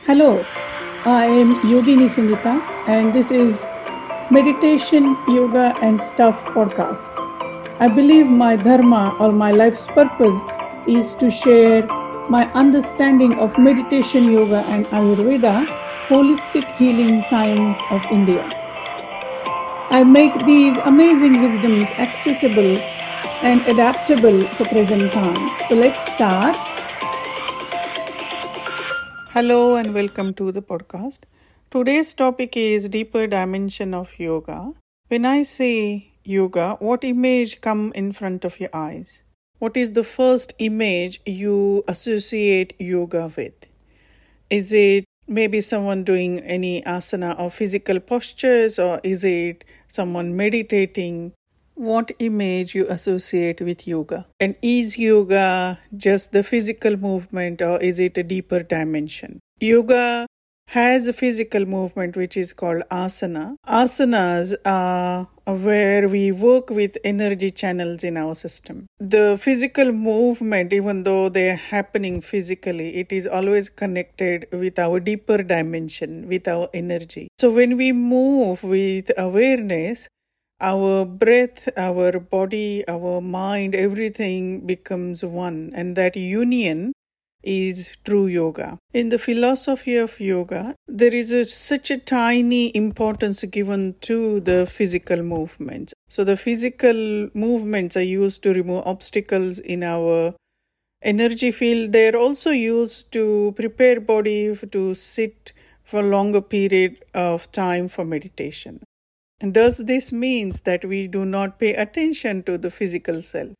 Hello, I am Yogini Singita, and this is Meditation, Yoga, and Stuff podcast. I believe my dharma or my life's purpose is to share my understanding of meditation, yoga, and Ayurveda, holistic healing science of India. I make these amazing wisdoms accessible and adaptable for present times. So let's start. Hello and welcome to the podcast. Today's topic is deeper dimension of yoga. When I say yoga, what image come in front of your eyes? What is the first image you associate yoga with? Is it maybe someone doing any asana or physical postures, or is it someone meditating? What image you associate with yoga? And is yoga just the physical movement, or is it a deeper dimension? Yoga has a physical movement which is called asana. Asanas are where we work with energy channels in our system. The physical movement, even though they are happening physically, it is always connected with our deeper dimension, with our energy. So when we move with awareness, our breath, our body, our mind, everything becomes one, and that union is true yoga. In the philosophy of yoga, there is such a tiny importance given to the physical movements. So the physical movements are used to remove obstacles in our energy field. They are also used to prepare body to sit for a longer period of time for meditation. And does this mean that we do not pay attention to the physical self?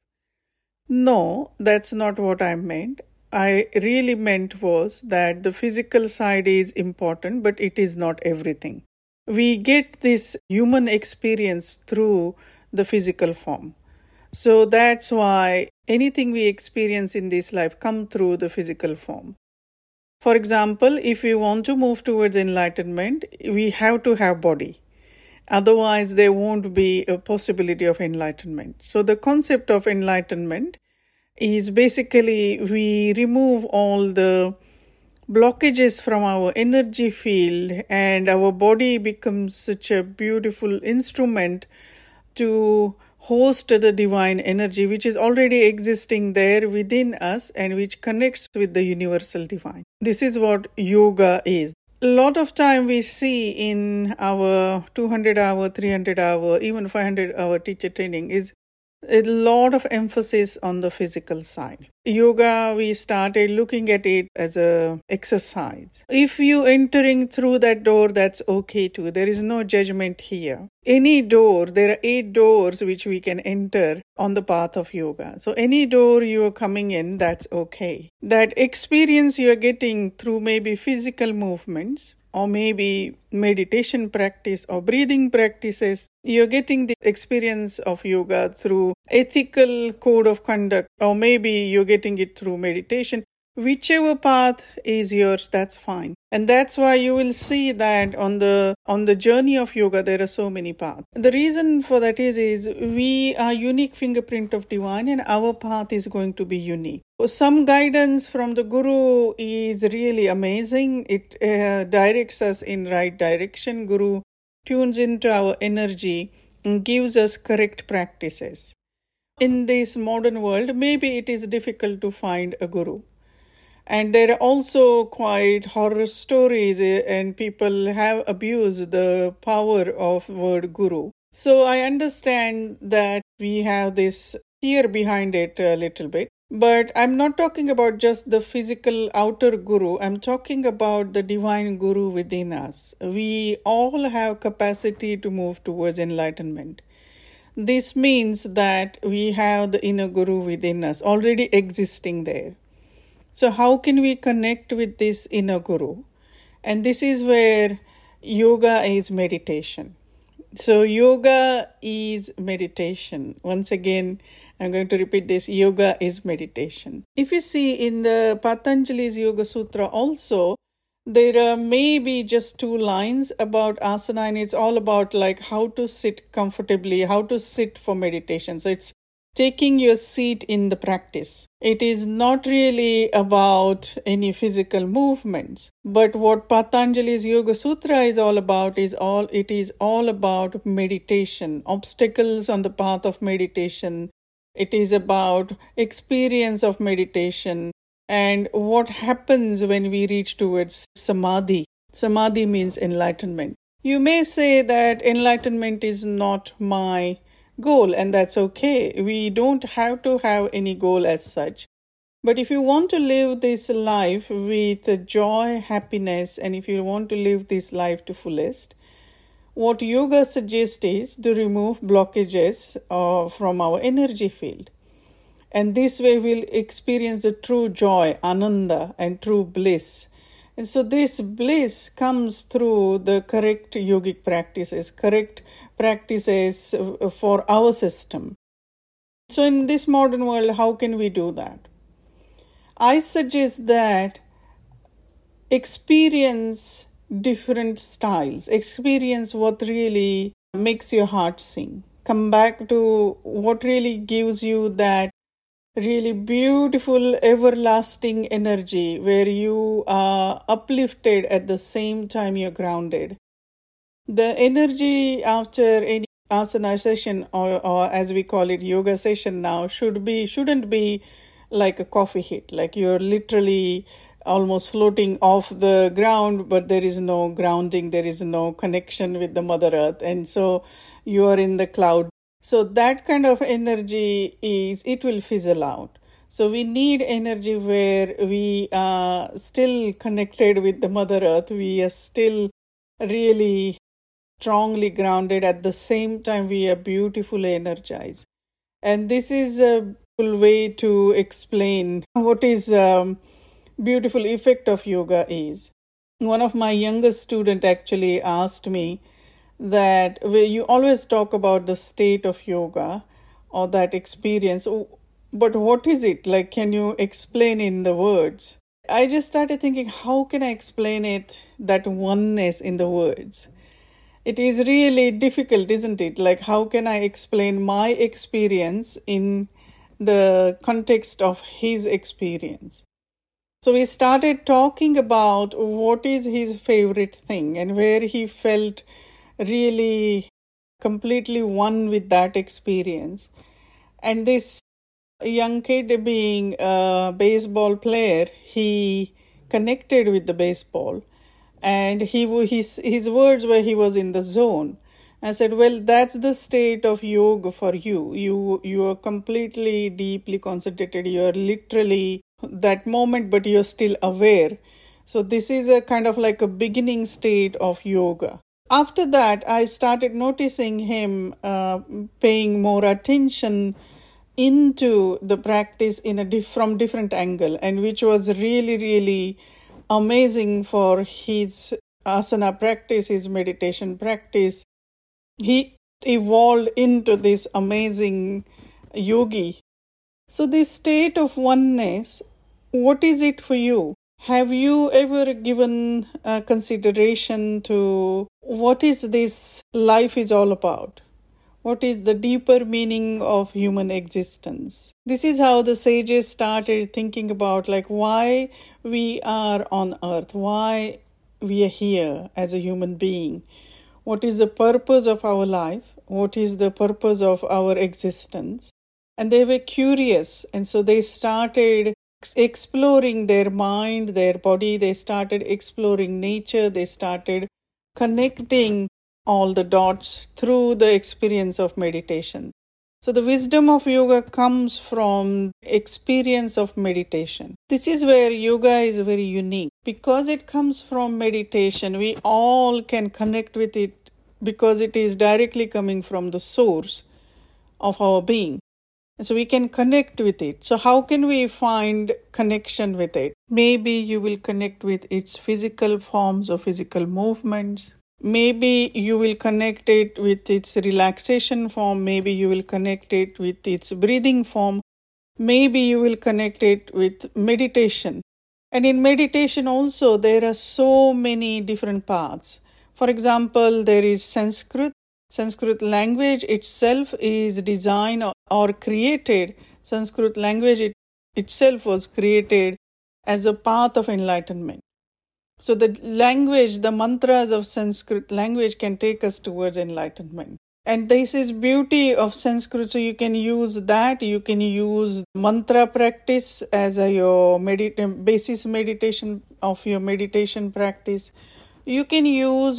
No, that's not what I meant. I really meant was that the physical side is important, but it is not everything. We get this human experience through the physical form. So that's why anything we experience in this life come through the physical form. For example, if we want to move towards enlightenment, we have to have body. Otherwise, there won't be a possibility of enlightenment. So the concept of enlightenment is basically we remove all the blockages from our energy field, and our body becomes such a beautiful instrument to host the divine energy which is already existing there within us and which connects with the universal divine. This is what yoga is. A lot of time we see in our 200-hour, 300-hour, even 500-hour teacher training is a lot of emphasis on the physical side. Yoga, we started looking at it as a exercise. If you entering through that door, that's okay too. There is no judgment here. Any door, there are 8 doors which we can enter on the path of yoga. So any door you are coming in, that's okay. That experience you are getting through maybe physical movements, or maybe meditation practice or breathing practices, you're getting the experience of yoga through ethical code of conduct, or maybe you're getting it through meditation. Whichever path is yours, that's fine. And that's why you will see that on the journey of yoga, there are so many paths. The reason for that is we are unique fingerprint of divine, and our path is going to be unique. Some guidance from the Guru is really amazing. It directs us in right direction. Guru tunes into our energy and gives us correct practices. In this modern world, maybe it is difficult to find a Guru. And there are also quite horror stories, and people have abused the power of word Guru. So I understand that we have this fear behind it a little bit. But I'm not talking about just the physical outer Guru. I'm talking about the divine Guru within us. We all have capacity to move towards enlightenment. This means that we have the inner Guru within us, already existing there. So how can we connect with this inner Guru? And this is where yoga is meditation. So yoga is meditation. Once again, I'm going to repeat this. Yoga is meditation. If you see in the Patanjali's Yoga Sutra also, there are maybe just 2 lines about asana, and it's all about like how to sit comfortably, how to sit for meditation. So it's taking your seat in the practice. It is not really about any physical movements, but what Patanjali's Yoga Sutra is all about is all about meditation, obstacles on the path of meditation. It is about experience of meditation and what happens when we reach towards samadhi. Samadhi means enlightenment. You may say that enlightenment is not my goal, and that's okay. We don't have to have any goal as such. But if you want to live this life with joy, happiness, and if you want to live this life to fullest, what yoga suggests is to remove blockages from our energy field. And this way we'll experience the true joy, ananda, and true bliss. And so this bliss comes through the correct yogic practices, correct practices for our system. So in this modern world, how can we do that? I suggest that experience different styles, experience what really makes your heart sing. Come back to what really gives you that really beautiful, everlasting energy where you are uplifted at the same time you're grounded. The energy after any asana session or as we call it yoga session now shouldn't be like a coffee hit, like you're literally almost floating off the ground, but there is no grounding, there is no connection with the Mother Earth, and so you are in the cloud. So that kind of energy it will fizzle out. So we need energy where we are still connected with the Mother Earth. We are still really strongly grounded. At the same time, we are beautifully energized. And this is a way to explain what is beautiful effect of yoga is. One of my youngest students actually asked me that you always talk about the state of yoga or that experience, but what is it? Like, can you explain in the words? I just started thinking, how can I explain it, that oneness in the words? It is really difficult, isn't it? Like, how can I explain my experience in the context of his experience? So we started talking about what is his favorite thing and where he felt really completely one with that experience. And this young kid, being a baseball player, he connected with the baseball, and his words were he was in the zone. I said, well, that's the state of yoga for you. You are completely deeply concentrated. You are literally that moment, but you're still aware. So this is a kind of like a beginning state of yoga. After that, I started noticing him paying more attention into the practice from different angle, and which was really, really amazing for his asana practice, his meditation practice. He evolved into this amazing yogi. So this state of oneness, what is it for you? Have you ever given consideration to what is this life is all about? What is the deeper meaning of human existence? This is how the sages started thinking about like why we are on earth, why we are here as a human being. What is the purpose of our life? What is the purpose of our existence? And they were curious, and so they started exploring their mind, their body. They started exploring nature. They started connecting all the dots through the experience of meditation. So the wisdom of yoga comes from experience of meditation. This is where yoga is very unique. Because it comes from meditation, we all can connect with it because it is directly coming from the source of our being. And so we can connect with it. So how can we find connection with it? Maybe you will connect with its physical forms or physical movements. Maybe you will connect it with its relaxation form. Maybe you will connect it with its breathing form. Maybe you will connect it with meditation. And in meditation also, there are so many different paths. For example, there is Sanskrit. Sanskrit language itself is designed or created, Sanskrit language itself was created as a path of enlightenment. So the language, the mantras of Sanskrit language can take us towards enlightenment. And this is beauty of Sanskrit. So you can use that. You can use mantra practice as your basis meditation of your meditation practice. You can use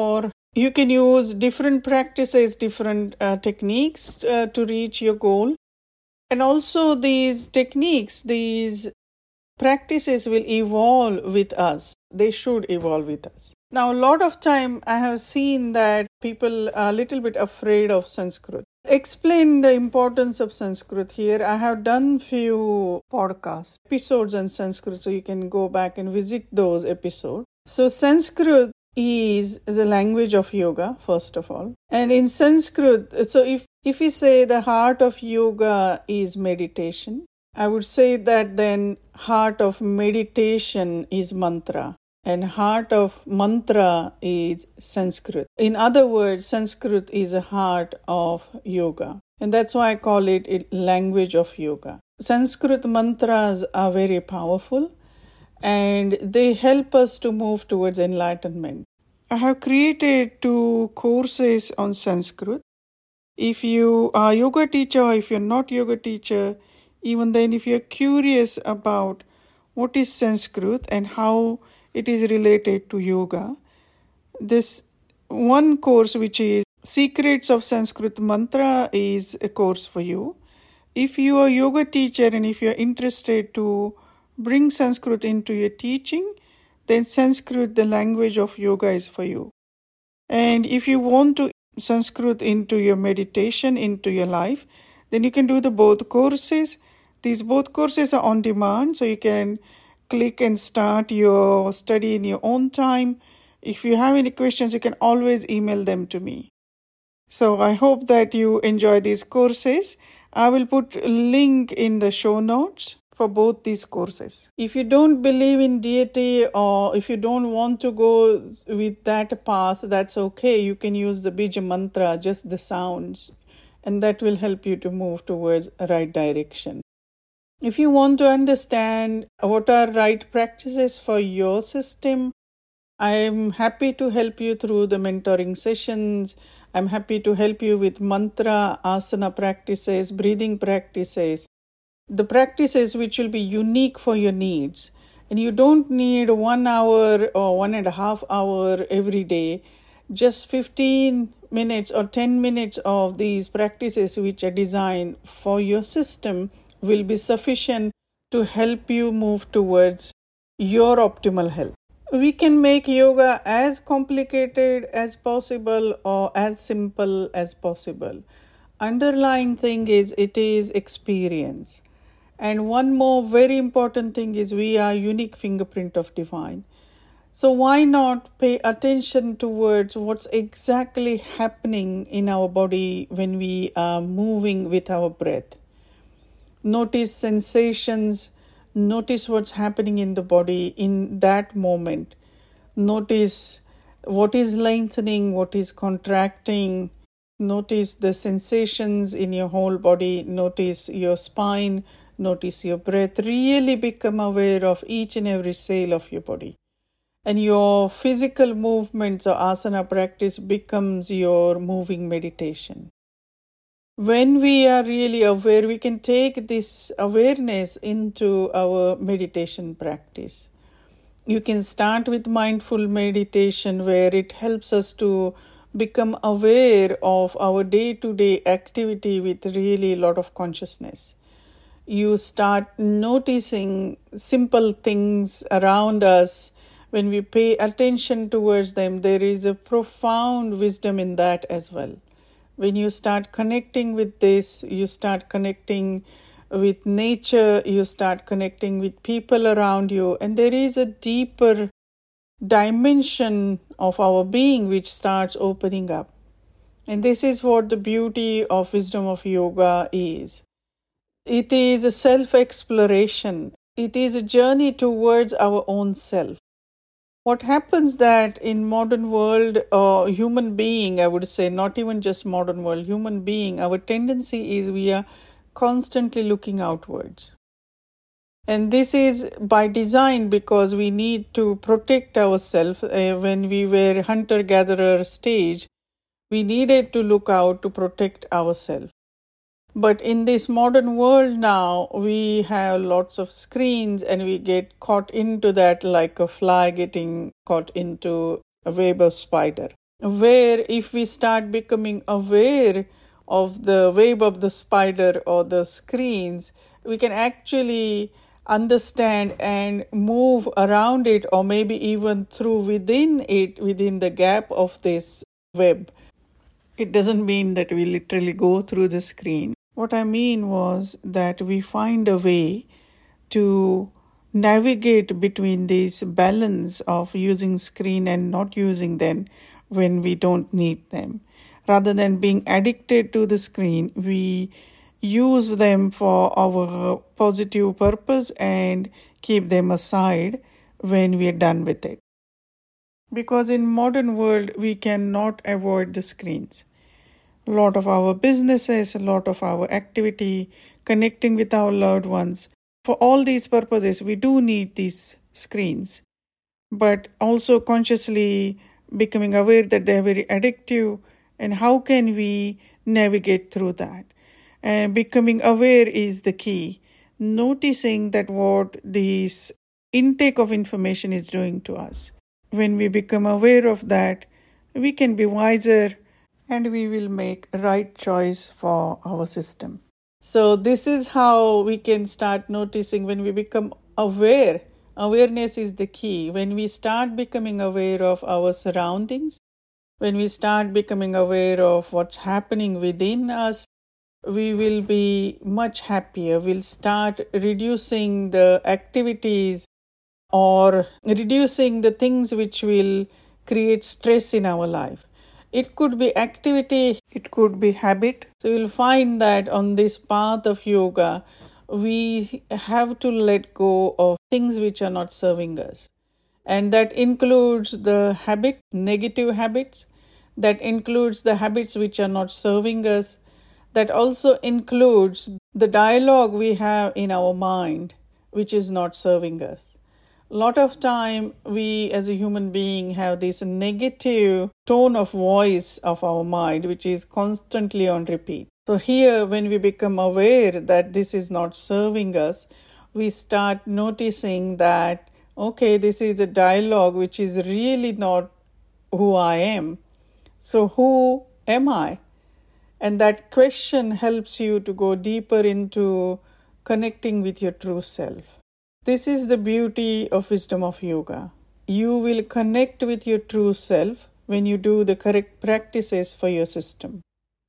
different practices, different techniques to reach your goal. And also these techniques, these practices will evolve with us. They should evolve with us. Now, a lot of time I have seen that people are a little bit afraid of Sanskrit. Explain the importance of Sanskrit here. I have done few podcast episodes on Sanskrit, so you can go back and visit those episodes. So Sanskrit is the language of yoga, first of all. And in Sanskrit, so if we say the heart of yoga is meditation, I would say that then heart of meditation is mantra. And heart of mantra is Sanskrit. In other words, Sanskrit is a heart of yoga. And that's why I call it a language of yoga. Sanskrit mantras are very powerful and they help us to move towards enlightenment. I have created 2 courses on Sanskrit. If you are a yoga teacher or if you're not a yoga teacher, even then if you're curious about what is Sanskrit and how it is related to yoga, this one course which is Secrets of Sanskrit Mantra is a course for you. If you are a yoga teacher and if you're interested to bring Sanskrit into your teaching, then Sanskrit, the language of yoga, is for you. And if you want to Sanskrit into your meditation, into your life, then you can do the both courses. These both courses are on demand, so you can click and start your study in your own time. If you have any questions, you can always email them to me. So I hope that you enjoy these courses. I will put a link in the show notes for both these courses. If you don't believe in deity or if you don't want to go with that path, that's okay. You can use the Bija mantra, just the sounds, and that will help you to move towards a right direction. If you want to understand what are right practices for your system, I am happy to help you through the mentoring sessions. I'm happy to help you with mantra, asana practices, breathing practices, the practices which will be unique for your needs. And you don't need 1 hour or 1.5 hours every day. Just 15 minutes or 10 minutes of these practices which are designed for your system will be sufficient to help you move towards your optimal health. We can make yoga as complicated as possible or as simple as possible. Underlying thing is it is experience. And one more very important thing is we are unique fingerprint of divine. So why not pay attention towards what's exactly happening in our body when we are moving with our breath. Notice sensations, notice what's happening in the body in that moment. Notice what is lengthening, what is contracting. Notice the sensations in your whole body. Notice your spine, notice your breath. Really become aware of each and every cell of your body. And your physical movements or asana practice becomes your moving meditation. When we are really aware, we can take this awareness into our meditation practice. You can start with mindful meditation where it helps us to become aware of our day-to-day activity with really a lot of consciousness. You start noticing simple things around us. When we pay attention towards them, there is a profound wisdom in that as well. When you start connecting with this, you start connecting with nature, you start connecting with people around you, and there is a deeper dimension of our being which starts opening up. And this is what the beauty of wisdom of yoga is. It is a self-exploration. It is a journey towards our own self. What happens that in modern world, human being, I would say, not even just modern world, human being, our tendency is we are constantly looking outwards. And this is by design because we need to protect ourselves. When we were hunter-gatherer stage, we needed to look out to protect ourselves. But in this modern world now, we have lots of screens and we get caught into that like a fly getting caught into a web of spider. Where if we start becoming aware of the web of the spider or the screens, we can actually understand and move around it, or maybe even through within it, within the gap of this web. It doesn't mean that we literally go through the screen. What I mean was that we find a way to navigate between this balance of using screen and not using them when we don't need them. Rather than being addicted to the screen, we use them for our positive purpose and keep them aside when we are done with it. Because in modern world, we cannot avoid the screens. A lot of our businesses, a lot of our activity, connecting with our loved ones, for all these purposes, we do need these screens. But also consciously becoming aware that they are very addictive, and how can we navigate through that? And becoming aware is the key. Noticing that what this intake of information is doing to us. When we become aware of that, we can be wiser and we will make a right choice for our system. So this is how we can start noticing when we become aware. Awareness is the key. When we start becoming aware of our surroundings, when we start becoming aware of what's happening within us, we will be much happier. We'll start reducing the activities or reducing the things which will create stress in our life. It could be activity, it could be habit. So you'll find that on this path of yoga, we have to let go of things which are not serving us. And that includes the habit, negative habits. That includes the habits which are not serving us. That also includes the dialogue we have in our mind, which is not serving us. A lot of time we as a human being have this negative tone of voice of our mind, which is constantly on repeat. So here, when we become aware that this is not serving us, we start noticing that, okay, this is a dialogue which is really not who I am. So who am I? And that question helps you to go deeper into connecting with your true self. This is the beauty of wisdom of yoga. You will connect with your true self when you do the correct practices for your system.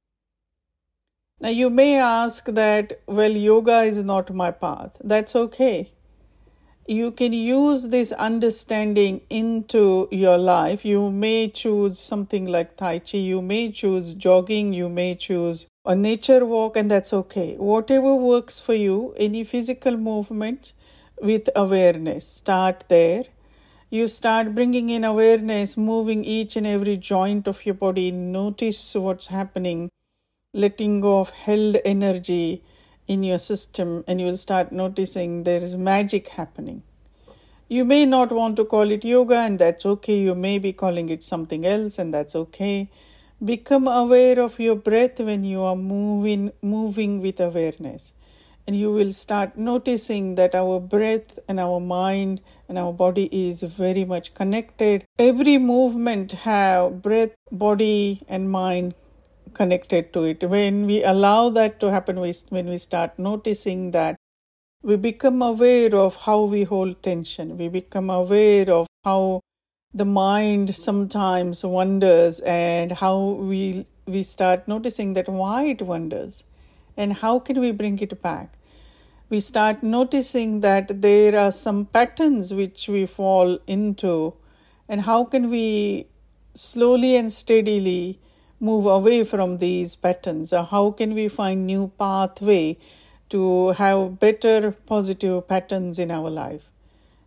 Now you may ask that, well, yoga is not my path. That's okay. You can use this understanding into your life. You may choose something like Tai Chi. You may choose jogging. You may choose a nature walk, and that's okay. Whatever works for you, any physical movement, with awareness. Start there. You start bringing in awareness, moving each and every joint of your body. Notice what's happening, letting go of held energy in your system, and you will start noticing there is magic happening. You may not want to call it yoga, and that's okay. You may be calling it something else, and that's okay. Become aware of your breath when you are moving with awareness. And you will start noticing that our breath and our mind and our body is very much connected. Every movement have breath, body, and mind connected to it. When we allow that to happen, when we start noticing that, we become aware of how we hold tension. We become aware of how the mind sometimes wanders, and how we start noticing that why it wanders and how can we bring it back. We start noticing that there are some patterns which we fall into, and how can we slowly and steadily move away from these patterns, or how can we find new pathway to have better positive patterns in our life.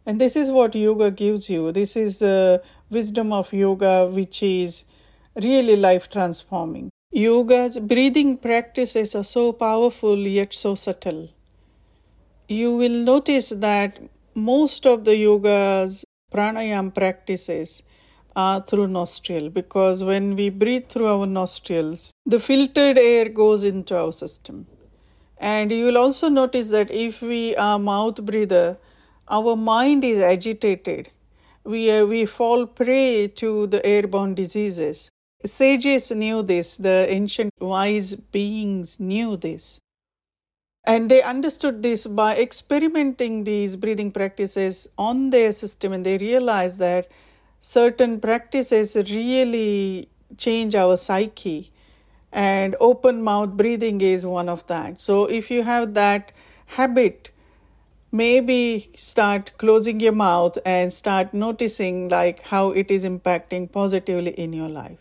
And this is what yoga gives you. This is the wisdom of yoga, which is really life transforming. Yoga's breathing practices are so powerful yet so subtle. You will notice that most of the yoga's pranayama practices are through nostril, because when we breathe through our nostrils, the filtered air goes into our system. And you will also notice that if we are mouth breather, our mind is agitated. We fall prey to the airborne diseases. Sages knew this, the ancient wise beings knew this. And they understood this by experimenting these breathing practices on their system, and they realized that certain practices really change our psyche, and open mouth breathing is one of that. So if you have that habit, maybe start closing your mouth and start noticing like how it is impacting positively in your life.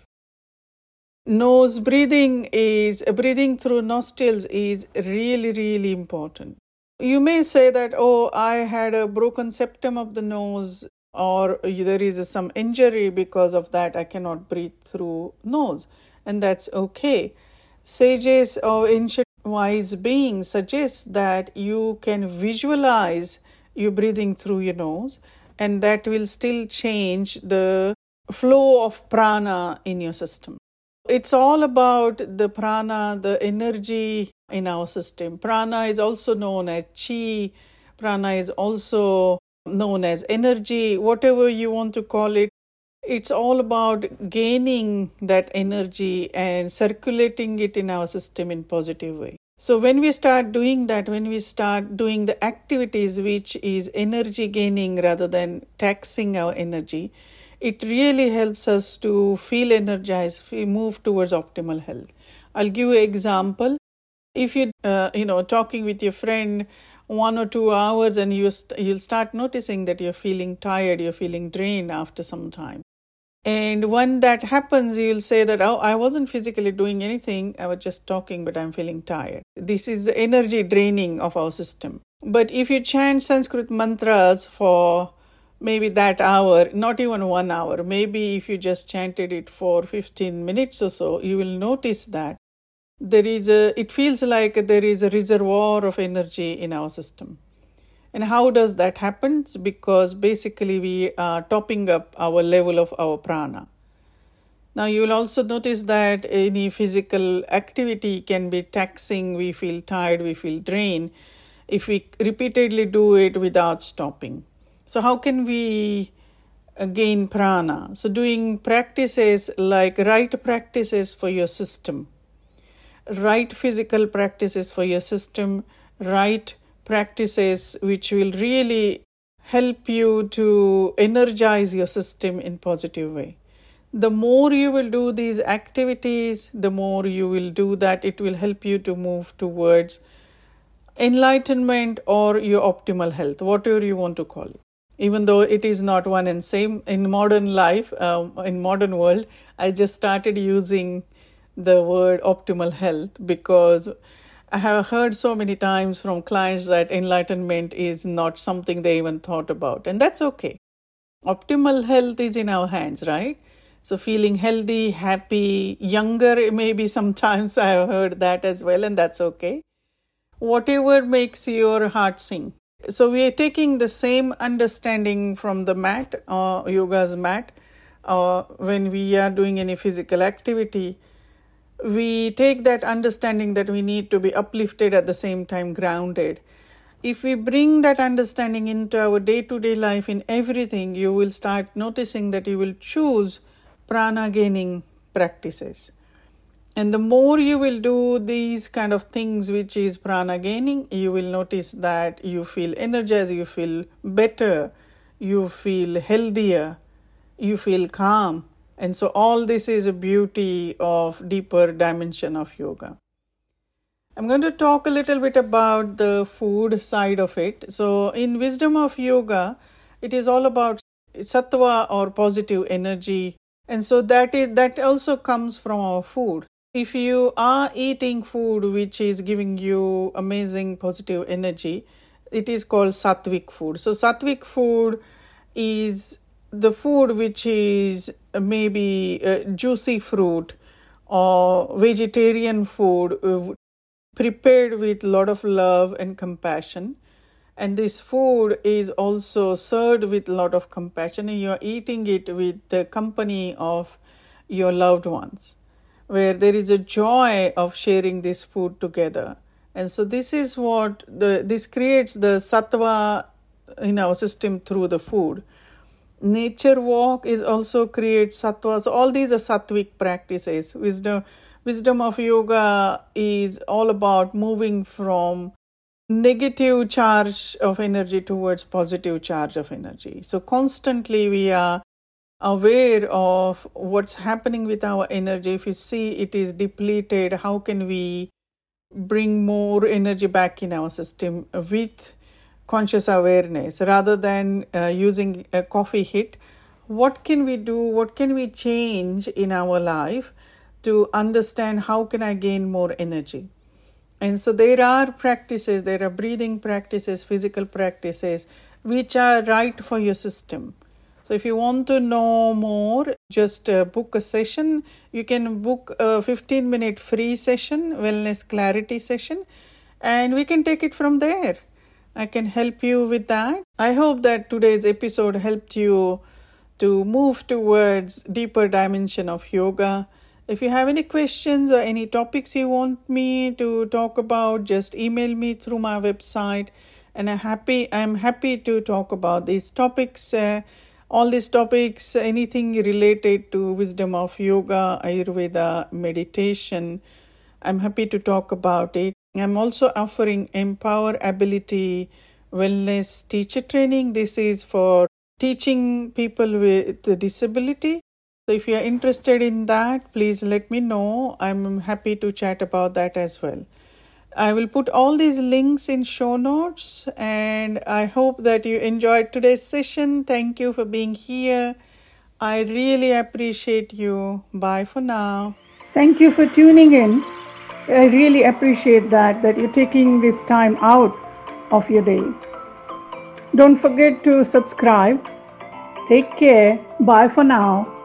Nose breathing through nostrils is really, really important. You may say that, oh, I had a broken septum of the nose, or there is some injury because of that, I cannot breathe through nose. And that's okay. Sages or ancient wise beings suggest that you can visualize you breathing through your nose, and that will still change the flow of prana in your system. It's all about the prana, the energy in our system. Prana is also known as chi. Prana is also known as energy, whatever you want to call it. It's all about gaining that energy and circulating it in our system in positive way. So when we start doing that, when we start doing the activities which is energy gaining rather than taxing our energy, it really helps us to feel energized, we move towards optimal health. I'll give you an example. If you're talking with your friend 1 or 2 hours, and you'll start noticing that you're feeling tired, you're feeling drained after some time. And when that happens, you'll say that, oh, I wasn't physically doing anything, I was just talking, but I'm feeling tired. This is the energy draining of our system. But if you chant Sanskrit mantras for maybe that hour, not even 1 hour, maybe if you just chanted it for 15 minutes or so, you will notice that it feels like there is a reservoir of energy in our system. And how does that happen? Because basically we are topping up our level of our prana. Now you will also notice that any physical activity can be taxing. We feel tired, we feel drained if we repeatedly do it without stopping. So how can we gain prana? So doing practices like right practices for your system, right physical practices for your system, right practices which will really help you to energize your system in positive way. The more you will do these activities, the more you will do that, it will help you to move towards enlightenment or your optimal health, whatever you want to call it. Even though it is not one and same in modern life, in modern world, I just started using the word optimal health because I have heard so many times from clients that enlightenment is not something they even thought about. And that's okay. Optimal health is in our hands, right? So feeling healthy, happy, younger, maybe sometimes I have heard that as well, and that's okay. Whatever makes your heart sing. So we are taking the same understanding from the mat, yoga's mat, when we are doing any physical activity. We take that understanding that we need to be uplifted at the same time grounded. If we bring that understanding into our day-to-day life in everything, you will start noticing that you will choose prana gaining practices. And the more you will do these kind of things which is prana gaining, you will notice that you feel energized, you feel better, you feel healthier, you feel calm. And so all this is a beauty of deeper dimension of yoga. I'm going to talk a little bit about the food side of it. So in Wisdom of Yoga, it is all about sattva or positive energy. And so that also comes from our food. If you are eating food which is giving you amazing positive energy, it is called sattvic food. So sattvic food is the food which is maybe juicy fruit or vegetarian food prepared with a lot of love and compassion. And this food is also served with a lot of compassion, and you are eating it with the company of your loved ones, where there is a joy of sharing this food together. And so this is what this creates the sattva in our system through the food. Nature walk is also creates sattva. So all these are sattvic practices. Wisdom of yoga is all about moving from negative charge of energy towards positive charge of energy. So constantly we are aware of what's happening with our energy. If you see it is depleted, how can we bring more energy back in our system with conscious awareness rather than using a coffee hit? What can we do? What can we change in our life to understand how can I gain more energy? And so there are practices, there are breathing practices, physical practices, which are right for your system. So if you want to know more, just book a session. You can book a 15-minute free session, wellness clarity session, and we can take it from there. I can help you with that. I hope that today's episode helped you to move towards deeper dimension of yoga. If you have any questions or any topics you want me to talk about, just email me through my website, and I'm happy to talk about these topics. All these topics, anything related to wisdom of yoga, Ayurveda, meditation, I'm happy to talk about it. I'm also offering Empower Ability Wellness Teacher Training. This is for teaching people with disability. So if you are interested in that, please let me know. I'm happy to chat about that as well. I will put all these links in show notes, and I hope that you enjoyed today's session. Thank you for being here. I really appreciate you. Bye for now. Thank you for tuning in. I really appreciate that you're taking this time out of your day. Don't forget to subscribe. Take care. Bye for now.